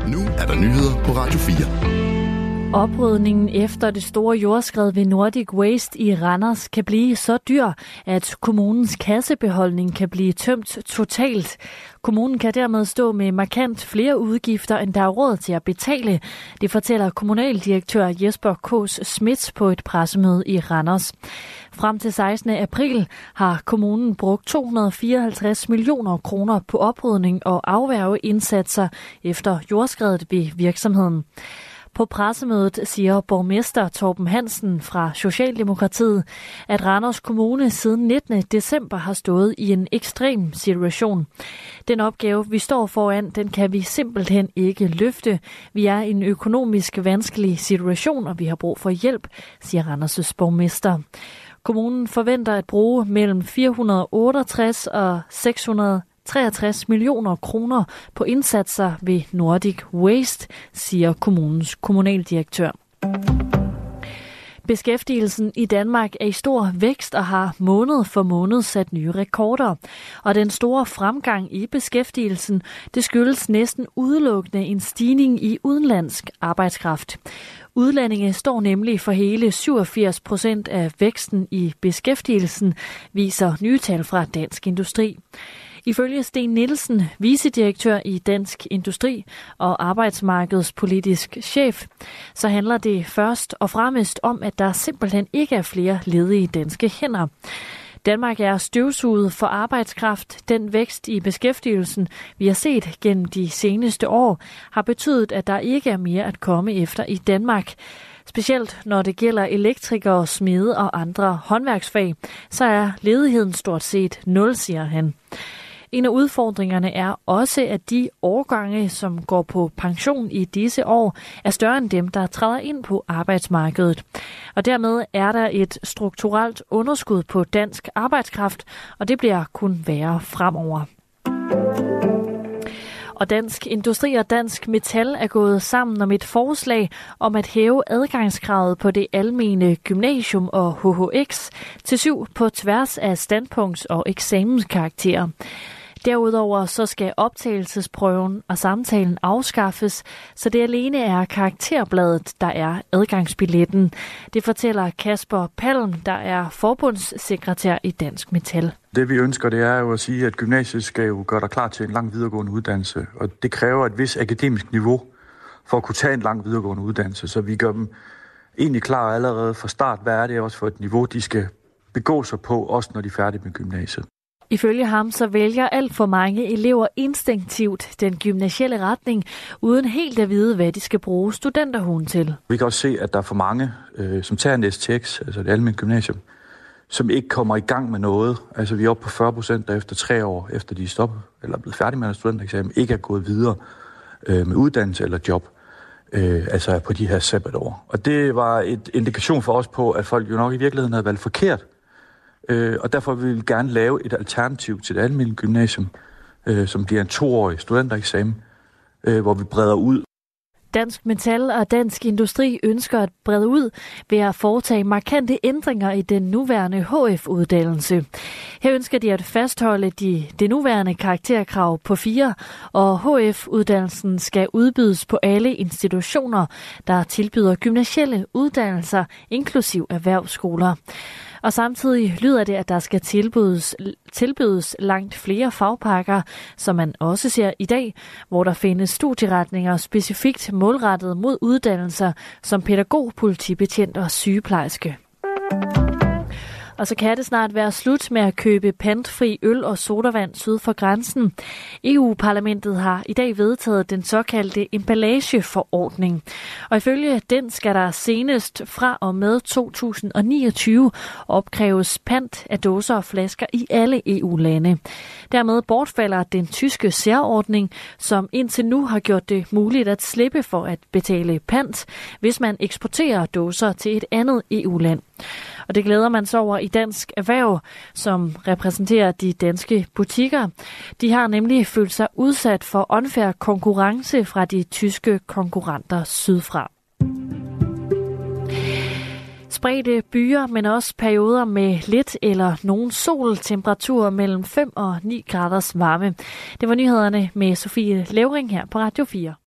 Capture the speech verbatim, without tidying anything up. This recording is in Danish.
Nu er der nyheder på Radio fire. Oprydningen efter det store jordskred ved Nordic Waste i Randers kan blive så dyr, at kommunens kassebeholdning kan blive tømt totalt. Kommunen kan dermed stå med markant flere udgifter, end der er råd til at betale. Det fortæller kommunaldirektør Jesper Kås Schmidt på et pressemøde i Randers. Frem til sekstende april har kommunen brugt to hundrede og fireoghalvtreds millioner kroner på oprydning og afværgeindsatser efter jordskredet ved virksomheden. På pressemødet siger borgmester Torben Hansen fra Socialdemokratiet, at Randers Kommune siden nittende december har stået i en ekstrem situation. Den opgave, vi står foran, den kan vi simpelthen ikke løfte. Vi er i en økonomisk vanskelig situation, og vi har brug for hjælp, siger Randers' borgmester. Kommunen forventer at bruge mellem fire hundrede og otteogtres og seks hundrede og treogtres millioner kroner på indsatser ved Nordic Waste, siger kommunens kommunaldirektør. Beskæftigelsen i Danmark er i stor vækst og har måned for måned sat nye rekorder. Og den store fremgang i beskæftigelsen, det skyldes næsten udelukkende en stigning i udenlandsk arbejdskraft. Udlændinge står nemlig for hele syvogfirs procent af væksten i beskæftigelsen, viser nye tal fra Dansk Industri. Ifølge Sten Nielsen, vicedirektør i Dansk Industri og arbejdsmarkedspolitisk chef, så handler det først og fremmest om, at der simpelthen ikke er flere ledige danske hænder. Danmark er støvsuget for arbejdskraft. Den vækst i beskæftigelsen, vi har set gennem de seneste år, har betydet, at der ikke er mere at komme efter i Danmark. Specielt når det gælder elektrikere, smede og andre håndværksfag, så er ledigheden stort set nul, siger han. En af udfordringerne er også, at de årgange, som går på pension i disse år, er større end dem, der træder ind på arbejdsmarkedet. Og dermed er der et strukturelt underskud på dansk arbejdskraft, og det bliver kun værre fremover. Og Dansk Industri og Dansk Metal er gået sammen om et forslag om at hæve adgangskravet på det almene gymnasium og H H X til syv på tværs af standpunkts- og eksamenskarakterer. Derudover så skal optagelsesprøven og samtalen afskaffes, så det alene er karakterbladet, der er adgangsbilletten. Det fortæller Kasper Palm, der er forbundssekretær i Dansk Metal. Det vi ønsker, det er jo at sige, at gymnasiet skal jo gøre dig klar til en lang videregående uddannelse. Og det kræver et vis akademisk niveau for at kunne tage en lang videregående uddannelse. Så vi gør dem egentlig klar allerede fra start. Hvad er det også for et niveau, de skal begå sig på, også når de er færdige med gymnasiet. Ifølge ham så vælger alt for mange elever instinktivt den gymnasielle retning, uden helt at vide, hvad de skal bruge studenterhuen til. Vi kan også se, at der er for mange, øh, som tager en S T X, altså det almindelige gymnasium, som ikke kommer i gang med noget. Altså vi er oppe på fyrre procent, der efter tre år, efter de er stoppet, eller er blevet færdige med en studentereksamen, ikke er gået videre øh, med uddannelse eller job, øh, altså på de her sabbatår. Og det var et indikation for os på, at folk jo nok i virkeligheden havde valgt forkert. Øh, og derfor vil vi gerne lave et alternativ til det almindelige gymnasium, øh, som bliver en toårig studentereksamen, øh, hvor vi breder ud. Dansk Metal og Dansk Industri ønsker at brede ud ved at foretage markante ændringer i den nuværende H F-uddannelse. Her ønsker de at fastholde de, det nuværende karakterkrav på fire, og H F-uddannelsen skal udbydes på alle institutioner, der tilbyder gymnasielle uddannelser, inklusiv erhvervsskoler. Og samtidig lyder det, at der skal tilbydes, tilbydes langt flere fagpakker, som man også ser i dag, hvor der findes studieretninger specifikt målrettet mod uddannelser som pædagog, politibetjent og sygeplejerske. Og så kan det snart være slut med at købe pantfri øl og sodavand syd for grænsen. E U-parlamentet har i dag vedtaget den såkaldte emballageforordning. Og ifølge den skal der senest fra og med to tusind og niogtyve opkræves pant af dåser og flasker i alle E U-lande. Dermed bortfalder den tyske særordning, som indtil nu har gjort det muligt at slippe for at betale pant, hvis man eksporterer dåser til et andet E U-land. Og det glæder man sig over i Dansk Erhverv, som repræsenterer de danske butikker. De har nemlig følt sig udsat for unfair konkurrence fra de tyske konkurrenter sydfra. Spredte byer, men også perioder med lidt eller nogen sol, temperaturer mellem fem og ni graders varme. Det var nyhederne med Sofie Levring her på Radio fire.